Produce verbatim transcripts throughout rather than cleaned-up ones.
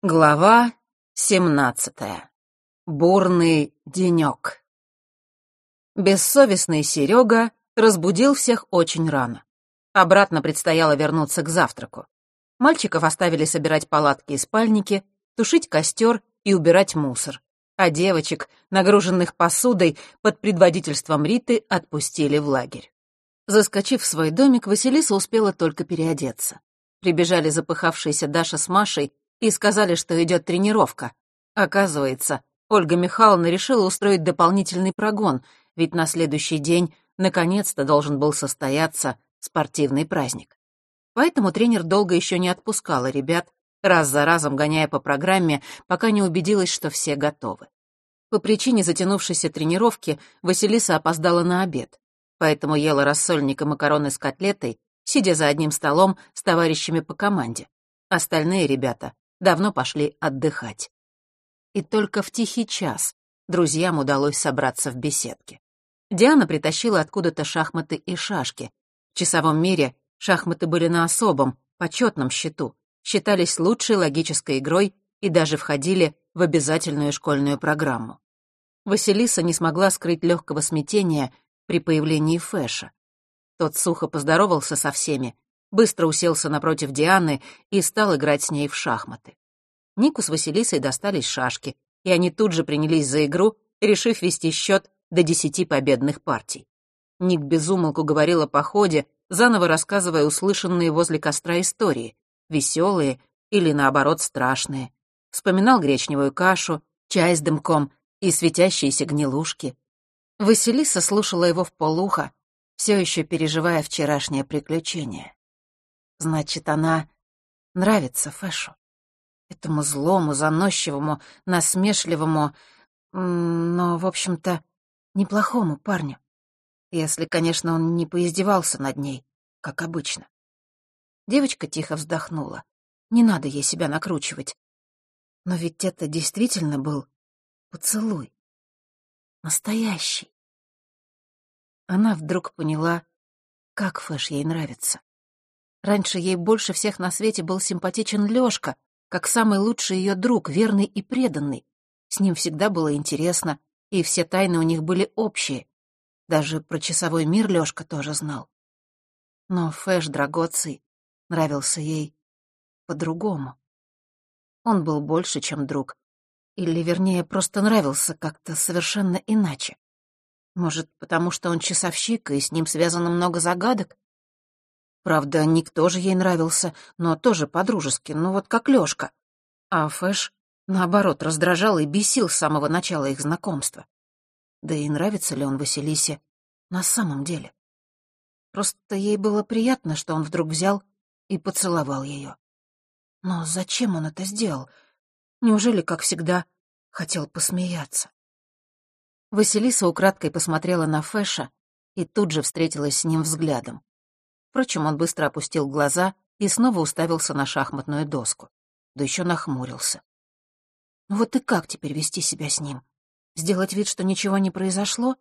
Глава семнадцатая. Бурный денёк. Бессовестный Серега разбудил всех очень рано. Обратно предстояло вернуться к завтраку. Мальчиков оставили собирать палатки и спальники, тушить костер и убирать мусор. А девочек, нагруженных посудой, под предводительством Риты отпустили в лагерь. Заскочив в свой домик, Василиса успела только переодеться. Прибежали запыхавшиеся Даша с Машей и сказали, что идет тренировка. Оказывается, Ольга Михайловна решила устроить дополнительный прогон, ведь на следующий день наконец-то должен был состояться спортивный праздник. Поэтому тренер долго еще не отпускала ребят, раз за разом гоняя по программе, пока не убедилась, что все готовы. По причине затянувшейся тренировки Василиса опоздала на обед, поэтому ела рассольник и макароны с котлетой, сидя за одним столом с товарищами по команде. Остальные ребята давно пошли отдыхать. И только в тихий час друзьям удалось собраться в беседке. Диана притащила откуда-то шахматы и шашки. В часовом мире шахматы были на особом, почетном счету, считались лучшей логической игрой и даже входили в обязательную школьную программу. Василиса не смогла скрыть легкого смятения при появлении Фэша. Тот сухо поздоровался со всеми, быстро уселся напротив Дианы и стал играть с ней в шахматы. Нику с Василисой достались шашки, и они тут же принялись за игру, решив вести счет до десяти победных партий. Ник без умолку говорил о походе, заново рассказывая услышанные возле костра истории, веселые или, наоборот, страшные. Вспоминал гречневую кашу, чай с дымком и светящиеся гнилушки. Василиса слушала его вполуха, все еще переживая вчерашнее приключение. Значит, она нравится Фэшу. Этому злому, заносчивому, насмешливому, но, в общем-то, неплохому парню. Если, конечно, он не поиздевался над ней, как обычно. Девочка тихо вздохнула. Не надо ей себя накручивать. Но ведь это действительно был поцелуй. Настоящий. Она вдруг поняла, как Фэш ей нравится. Раньше ей больше всех на свете был симпатичен Лёшка, как самый лучший её друг, верный и преданный. С ним всегда было интересно, и все тайны у них были общие. Даже про часовой мир Лёшка тоже знал. Но Фэш Драгоций нравился ей по-другому. Он был больше, чем друг. Или, вернее, просто нравился как-то совершенно иначе. Может, потому что он часовщик, и с ним связано много загадок? Правда, Ник тоже ей нравился, но тоже по-дружески, ну вот как Лёшка. А Фэш, наоборот, раздражал и бесил с самого начала их знакомства. Да и нравится ли он Василисе на самом деле? Просто ей было приятно, что он вдруг взял и поцеловал её. Но зачем он это сделал? Неужели, как всегда, хотел посмеяться? Василиса украдкой посмотрела на Фэша и тут же встретилась с ним взглядом. Впрочем, он быстро опустил глаза и снова уставился на шахматную доску. Да еще нахмурился. Ну вот и как теперь вести себя с ним? Сделать вид, что ничего не произошло?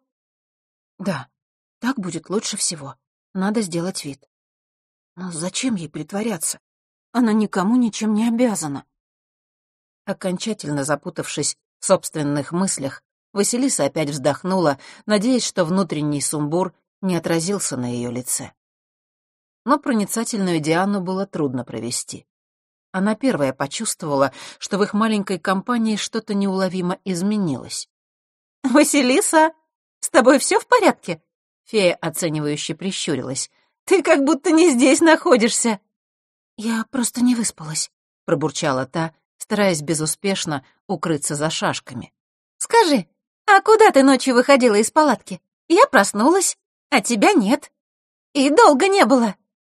Да, так будет лучше всего. Надо сделать вид. Но зачем ей притворяться? Она никому ничем не обязана. Окончательно запутавшись в собственных мыслях, Василиса опять вздохнула, надеясь, что внутренний сумбур не отразился на ее лице. Но проницательную Диану было трудно провести. Она первая почувствовала, что в их маленькой компании что-то неуловимо изменилось. «Василиса, с тобой все в порядке?» Фея оценивающе прищурилась. «Ты как будто не здесь находишься». «Я просто не выспалась», — пробурчала та, стараясь безуспешно укрыться за шашками. «Скажи, а куда ты ночью выходила из палатки? Я проснулась, а тебя нет. И долго не было».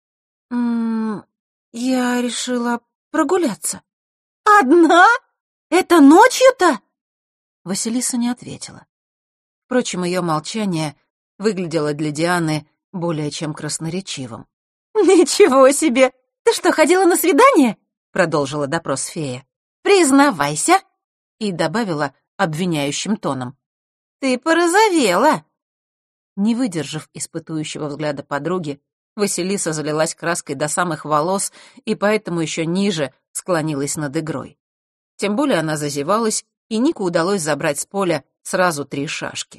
«М-м, я решила прогуляться». «Одна? Это ночью-то?» Василиса не ответила. Впрочем, ее молчание выглядело для Дианы более чем красноречивым. «Ничего себе! Ты что, ходила на свидание?» — продолжила допрос фея. «Признавайся!» — и добавила обвиняющим тоном. «Ты порозовела!» Не выдержав испытующего взгляда подруги, Василиса залилась краской до самых волос и поэтому еще ниже склонилась над игрой. Тем более она зазевалась, и Нику удалось забрать с поля сразу три шашки.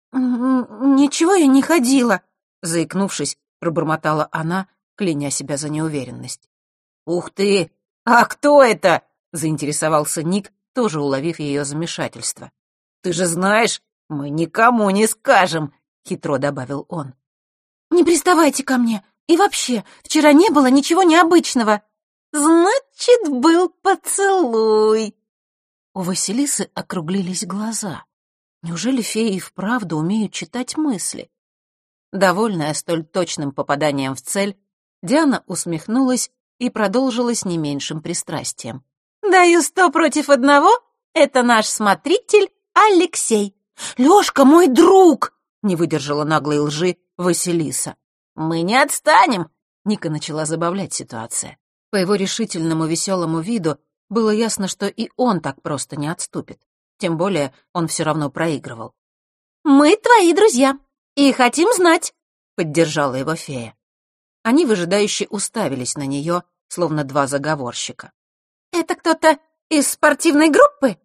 «Ничего я не ходила», — заикнувшись, пробормотала она, кляня себя за неуверенность. «Ух ты! А кто это?» — заинтересовался Ник, тоже уловив ее замешательство. «Ты же знаешь, мы никому не скажем», — хитро добавил он. «Не приставайте ко мне. И вообще, вчера не было ничего необычного». «Значит, был поцелуй». У Василисы округлились глаза. Неужели феи и вправду умеют читать мысли? Довольная столь точным попаданием в цель, Диана усмехнулась и продолжила с не меньшим пристрастием. «Даю сто против одного. Это наш смотритель Алексей». «Лёшка мой друг!» — не выдержала наглой лжи Василиса. «Мы не отстанем!» — Ника начала забавлять ситуацию. По его решительному веселому виду было ясно, что и он так просто не отступит. Тем более он все равно проигрывал. «Мы твои друзья и хотим знать», — поддержала его фея. Они выжидающе уставились на нее, словно два заговорщика. «Это кто-то из спортивной группы?»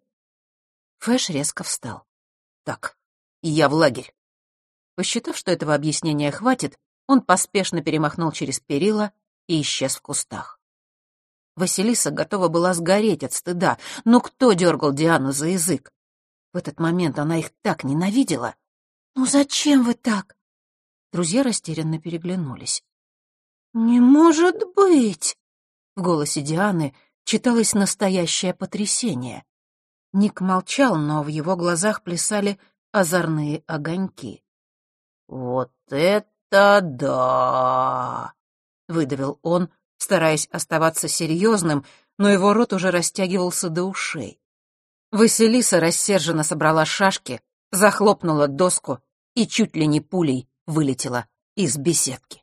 Фэш резко встал. «Так, я в лагерь». Посчитав, что этого объяснения хватит, он поспешно перемахнул через перила и исчез в кустах. Василиса готова была сгореть от стыда, но кто дергал Диану за язык? В этот момент она их так ненавидела. «Ну зачем вы так?» Друзья растерянно переглянулись. «Не может быть!» В голосе Дианы читалось настоящее потрясение. Ник молчал, но в его глазах плясали озорные огоньки. «Вот это да!» — выдавил он, стараясь оставаться серьезным, но его рот уже растягивался до ушей. Василиса рассерженно собрала шашки, захлопнула доску и чуть ли не пулей вылетела из беседки.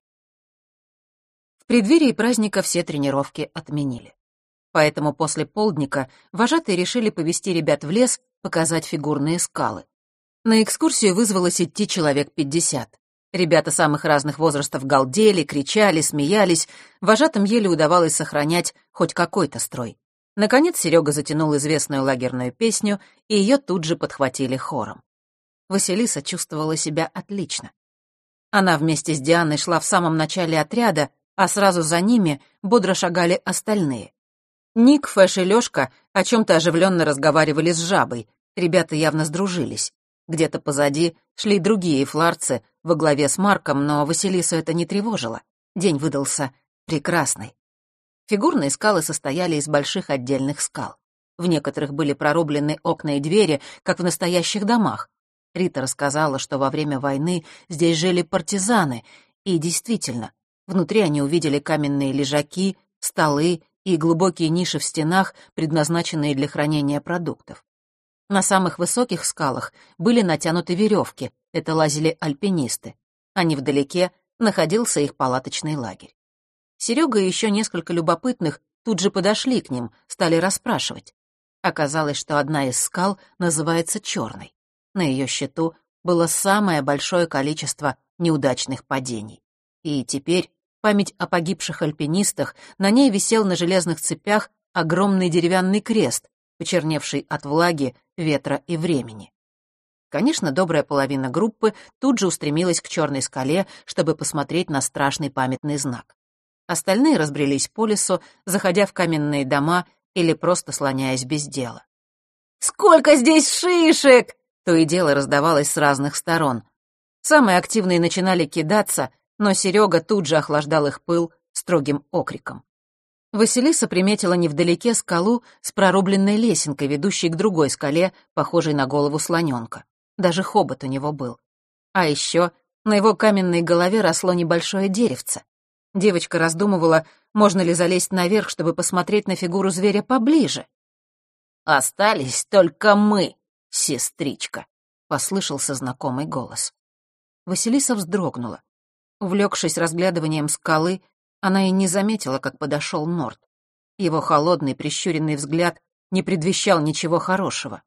В преддверии праздника все тренировки отменили. Поэтому после полдника вожатые решили повести ребят в лес, показать фигурные скалы. На экскурсию вызвалось идти человек пятьдесят. Ребята самых разных возрастов галдели, кричали, смеялись. Вожатым еле удавалось сохранять хоть какой-то строй. Наконец Серега затянул известную лагерную песню, и ее тут же подхватили хором. Василиса чувствовала себя отлично. Она вместе с Дианой шла в самом начале отряда, а сразу за ними бодро шагали остальные. Ник, Фэш и Лёшка о чем-то оживленно разговаривали с жабой. Ребята явно сдружились. Где-то позади шли другие фларцы во главе с Марком, но Василису это не тревожило. День выдался прекрасный. Фигурные скалы состояли из больших отдельных скал. В некоторых были прорублены окна и двери, как в настоящих домах. Рита рассказала, что во время войны здесь жили партизаны, и действительно, внутри они увидели каменные лежаки, столы и глубокие ниши в стенах, предназначенные для хранения продуктов. На самых высоких скалах были натянуты веревки, это лазили альпинисты, а невдалеке находился их палаточный лагерь. Серега и еще несколько любопытных тут же подошли к ним, стали расспрашивать. Оказалось, что одна из скал называется Черной. На ее счету было самое большое количество неудачных падений. И теперь память о погибших альпинистах, на ней висел на железных цепях огромный деревянный крест, почерневший от влаги, ветра и времени. Конечно, добрая половина группы тут же устремилась к Черной скале, чтобы посмотреть на страшный памятный знак. Остальные разбрелись по лесу, заходя в каменные дома или просто слоняясь без дела. «Сколько здесь шишек!» — то и дело раздавалось с разных сторон. Самые активные начинали кидаться, но Серега тут же охлаждал их пыл строгим окриком. Василиса приметила невдалеке скалу с прорубленной лесенкой, ведущей к другой скале, похожей на голову слоненка. Даже хобот у него был. А еще на его каменной голове росло небольшое деревце. Девочка раздумывала, можно ли залезть наверх, чтобы посмотреть на фигуру зверя поближе. «Остались только мы, сестричка», — послышался знакомый голос. Василиса вздрогнула. Увлекшись разглядыванием скалы, она и не заметила, как подошел Норт. Его холодный, прищуренный взгляд не предвещал ничего хорошего.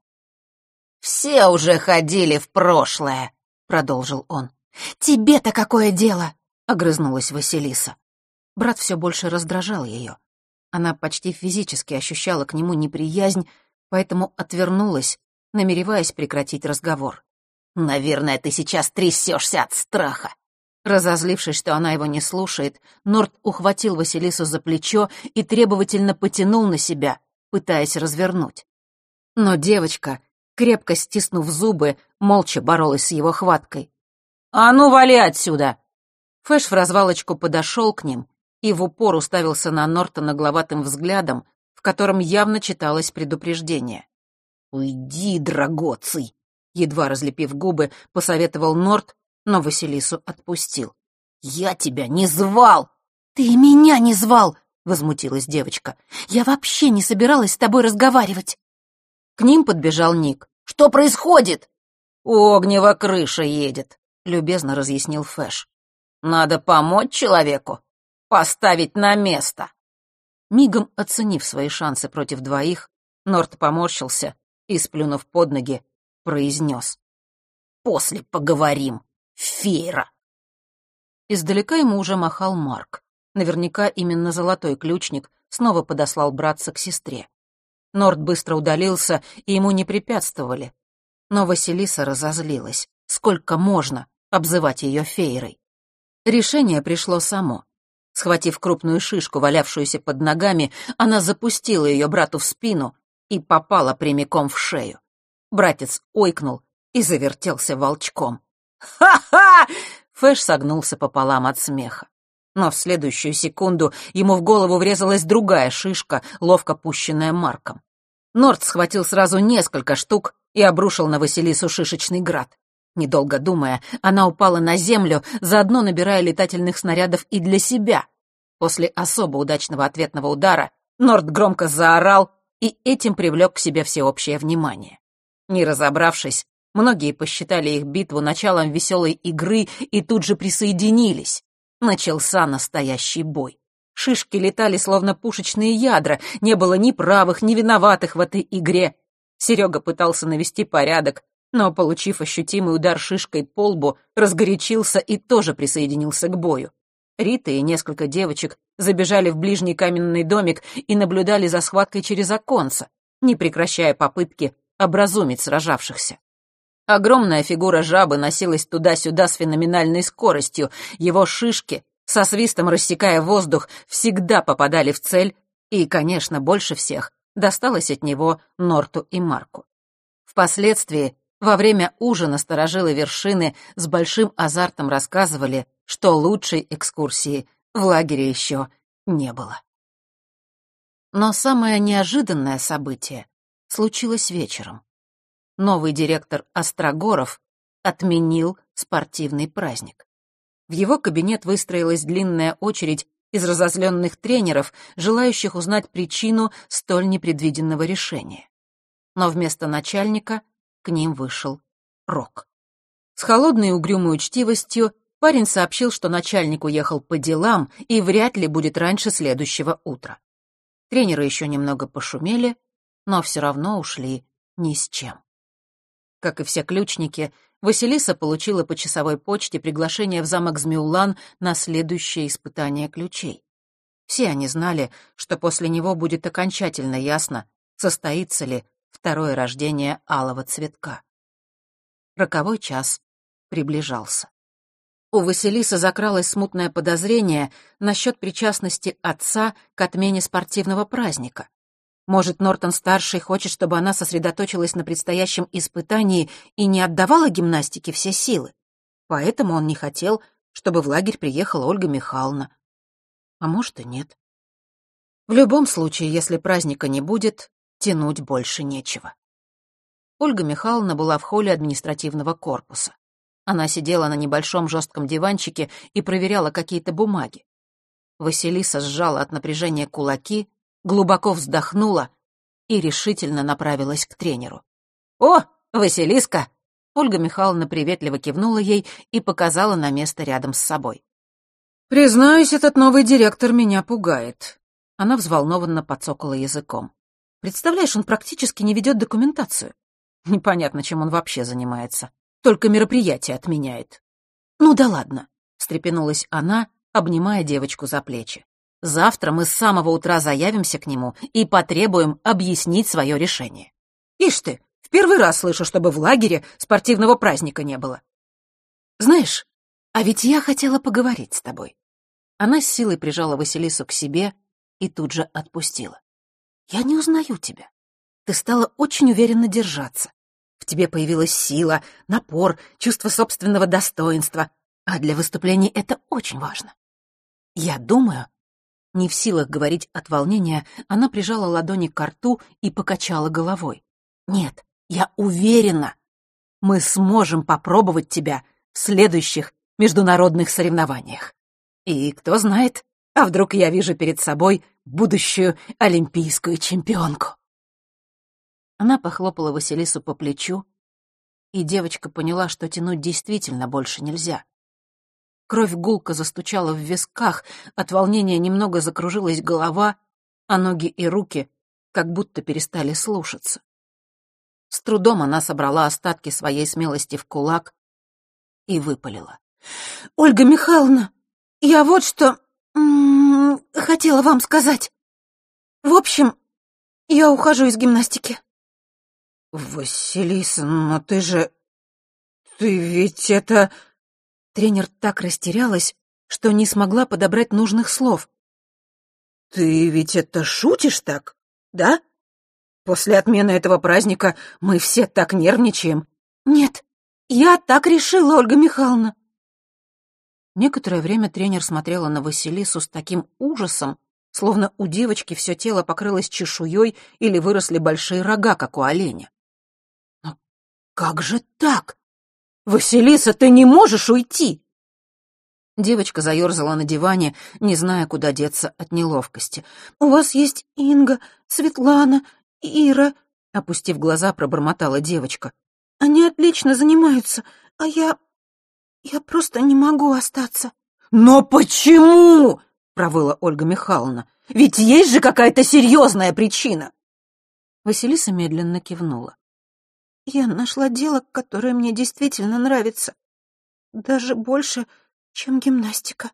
«Все уже ходили в прошлое», — продолжил он. «Тебе-то какое дело?» — огрызнулась Василиса. Брат все больше раздражал ее. Она почти физически ощущала к нему неприязнь, поэтому отвернулась, намереваясь прекратить разговор. «Наверное, ты сейчас трясешься от страха». Разозлившись, что она его не слушает, Норт ухватил Василису за плечо и требовательно потянул на себя, пытаясь развернуть. Но девочка, крепко стиснув зубы, молча боролась с его хваткой. «А ну, вали отсюда!» Фэш в развалочку подошел к ним и в упор уставился на Норта нагловатым взглядом, в котором явно читалось предупреждение. «Уйди, драгоций!» Едва разлепив губы, посоветовал Норт, но Василису отпустил. «Я тебя не звал!» «Ты меня не звал!» — возмутилась девочка. «Я вообще не собиралась с тобой разговаривать!» К ним подбежал Ник. «Что происходит?» «У Огнева крыша едет», — любезно разъяснил Фэш. «Надо помочь человеку, поставить на место». Мигом оценив свои шансы против двоих, Норт поморщился и, сплюнув под ноги, произнес: «После поговорим, Фейра». Издалека ему уже махал Марк. Наверняка именно золотой ключник снова подослал братца к сестре. Норт быстро удалился, и ему не препятствовали. Но Василиса разозлилась. Сколько можно обзывать ее Фейрой? Решение пришло само. Схватив крупную шишку, валявшуюся под ногами, она запустила ее брату в спину и попала прямиком в шею. Братец ойкнул и завертелся волчком. «Ха-ха!» Фэш согнулся пополам от смеха. Но в следующую секунду ему в голову врезалась другая шишка, ловко пущенная Марком. Норт схватил сразу несколько штук и обрушил на Василису шишечный град. Недолго думая, она упала на землю, заодно набирая летательных снарядов и для себя. После особо удачного ответного удара Норт громко заорал и этим привлек к себе всеобщее внимание. Не разобравшись, многие посчитали их битву началом веселой игры и тут же присоединились. Начался настоящий бой. Шишки летали словно пушечные ядра, не было ни правых, ни виноватых в этой игре. Серега пытался навести порядок, но, получив ощутимый удар шишкой по лбу, разгорячился и тоже присоединился к бою. Рита и несколько девочек забежали в ближний каменный домик и наблюдали за схваткой через оконца, не прекращая попытки образумить сражавшихся. Огромная фигура жабы носилась туда-сюда с феноменальной скоростью. Его шишки, со свистом рассекая воздух, всегда попадали в цель, и, конечно, больше всех досталось от него Норту и Марку. Впоследствии, во время ужина сторожилы вершины с большим азартом рассказывали, что лучшей экскурсии в лагере еще не было. Но самое неожиданное событие случилось вечером. Новый директор Острогоров отменил спортивный праздник. В его кабинет выстроилась длинная очередь из разозленных тренеров, желающих узнать причину столь непредвиденного решения. Но вместо начальника к ним вышел Рок. С холодной и угрюмой учтивостью парень сообщил, что начальник уехал по делам и вряд ли будет раньше следующего утра. Тренеры еще немного пошумели, но все равно ушли ни с чем. Как и все ключники, Василиса получила по часовой почте приглашение в замок Змеулан на следующее испытание ключей. Все они знали, что после него будет окончательно ясно, состоится ли второе рождение алого цветка. Роковой час приближался. У Василисы закралось смутное подозрение насчет причастности отца к отмене спортивного праздника. Может, Нортон-старший хочет, чтобы она сосредоточилась на предстоящем испытании и не отдавала гимнастике все силы. Поэтому он не хотел, чтобы в лагерь приехала Ольга Михайловна. А может, и нет. В любом случае, если праздника не будет, тянуть больше нечего. Ольга Михайловна была в холле административного корпуса. Она сидела на небольшом жестком диванчике и проверяла какие-то бумаги. Василиса сжала от напряжения кулаки, глубоко вздохнула и решительно направилась к тренеру. «О, Василиска!» Ольга Михайловна приветливо кивнула ей и показала на место рядом с собой. «Признаюсь, этот новый директор меня пугает». Она взволнованно подцокала языком. «Представляешь, он практически не ведет документацию. Непонятно, чем он вообще занимается. Только мероприятия отменяет». «Ну да ладно», — встрепенулась она, обнимая девочку за плечи. «Завтра мы с самого утра заявимся к нему и потребуем объяснить свое решение. Ишь ты, в первый раз слышу, чтобы в лагере спортивного праздника не было. Знаешь, а ведь я хотела поговорить с тобой. Она с силой прижала Василису к себе и тут же отпустила. Я не узнаю тебя. Ты стала очень уверенно держаться. В тебе появилась сила, напор, чувство собственного достоинства, а для выступлений это очень важно. Я думаю, не в силах говорить от волнения, она прижала ладони к рту и покачала головой. Нет, я уверена, мы сможем попробовать тебя в следующих международных соревнованиях. И кто знает, а вдруг я вижу перед собой будущую олимпийскую чемпионку. Она похлопала Василису по плечу, и девочка поняла, что тянуть действительно больше нельзя. Кровь гулко застучала в висках, от волнения немного закружилась голова, а ноги и руки как будто перестали слушаться. С трудом она собрала остатки своей смелости в кулак и выпалила. «Ольга Михайловна, я вот что м-м, хотела вам сказать. В общем, я ухожу из гимнастики». «Василиса, но ты же... Ты ведь это...» Тренер так растерялась, что не смогла подобрать нужных слов. «Ты ведь это шутишь так, да? После отмены этого праздника мы все так нервничаем». «Нет, я так решила, Ольга Михайловна». Некоторое время тренер смотрела на Василису с таким ужасом, словно у девочки все тело покрылось чешуей или выросли большие рога, как у оленя. «Но как же так? Василиса, ты не можешь уйти!» Девочка заерзала на диване, не зная, куда деться от неловкости. «У вас есть Инга, Светлана, Ира», — опустив глаза, пробормотала девочка. «Они отлично занимаются, а я... я просто не могу остаться». «Но почему?» — провыла Ольга Михайловна. «Ведь есть же какая-то серьезная причина!» Василиса медленно кивнула. «Я нашла дело, которое мне действительно нравится. Даже больше, чем гимнастика».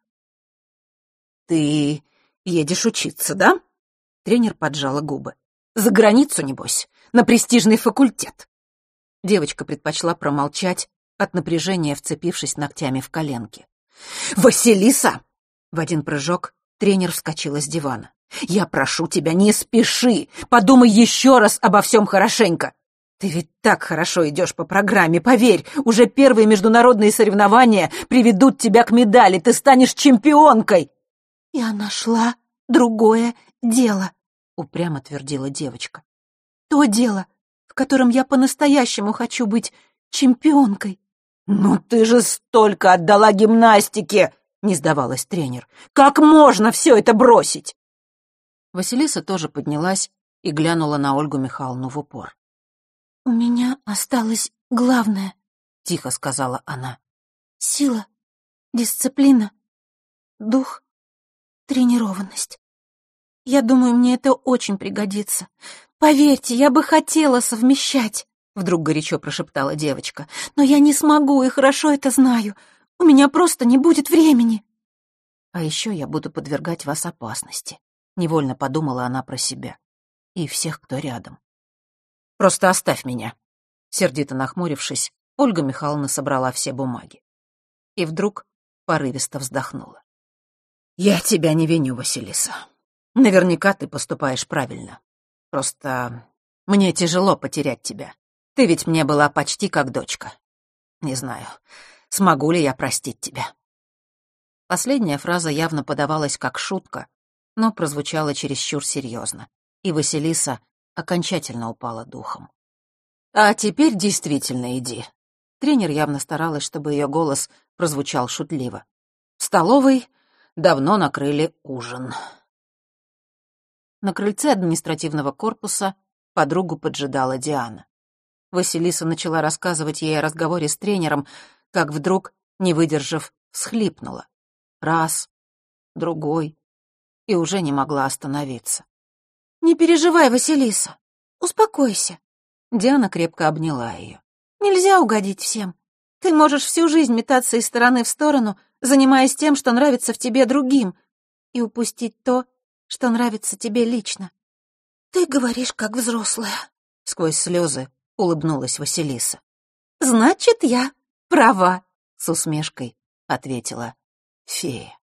«Ты едешь учиться, да?» Тренер поджала губы. «За границу, небось, на престижный факультет». Девочка предпочла промолчать, от напряжения вцепившись ногтями в коленки. «Василиса!» В один прыжок тренер вскочила с дивана. «Я прошу тебя, не спеши! Подумай еще раз обо всем хорошенько! Ты ведь так хорошо идешь по программе, поверь, уже первые международные соревнования приведут тебя к медали, ты станешь чемпионкой!» «Я нашла другое дело», — упрямо твердила девочка. «То дело, в котором я по-настоящему хочу быть чемпионкой». «Ну ты же столько отдала гимнастике!» — не сдавалась тренер. «Как можно все это бросить?» Василиса тоже поднялась и глянула на Ольгу Михайловну в упор. «У меня осталось главное», — тихо сказала она. «Сила, дисциплина, дух, тренированность. Я думаю, мне это очень пригодится. Поверьте, я бы хотела совмещать», — вдруг горячо прошептала девочка. «Но я не смогу и хорошо это знаю. У меня просто не будет времени». «А еще я буду подвергать вас опасности», — невольно подумала она про себя. «И всех, кто рядом». «Просто оставь меня», — сердито нахмурившись, Ольга Михайловна собрала все бумаги. И вдруг порывисто вздохнула. «Я тебя не виню, Василиса. Наверняка ты поступаешь правильно. Просто мне тяжело потерять тебя. Ты ведь мне была почти как дочка. Не знаю, смогу ли я простить тебя». Последняя фраза явно подавалась как шутка, но прозвучала чересчур серьезно, и Василиса окончательно упала духом. «А теперь действительно иди». Тренер явно старалась, чтобы ее голос прозвучал шутливо. «В столовой давно накрыли ужин». На крыльце административного корпуса подругу поджидала Диана. Василиса начала рассказывать ей о разговоре с тренером, как вдруг, не выдержав, всхлипнула. Раз, другой, и уже не могла остановиться. «Не переживай, Василиса, успокойся». Диана крепко обняла ее. «Нельзя угодить всем. Ты можешь всю жизнь метаться из стороны в сторону, занимаясь тем, что нравится в тебе другим, и упустить то, что нравится тебе лично. Ты говоришь, как взрослая». — сквозь слезы улыбнулась Василиса. «Значит, я права», — с усмешкой ответила фея.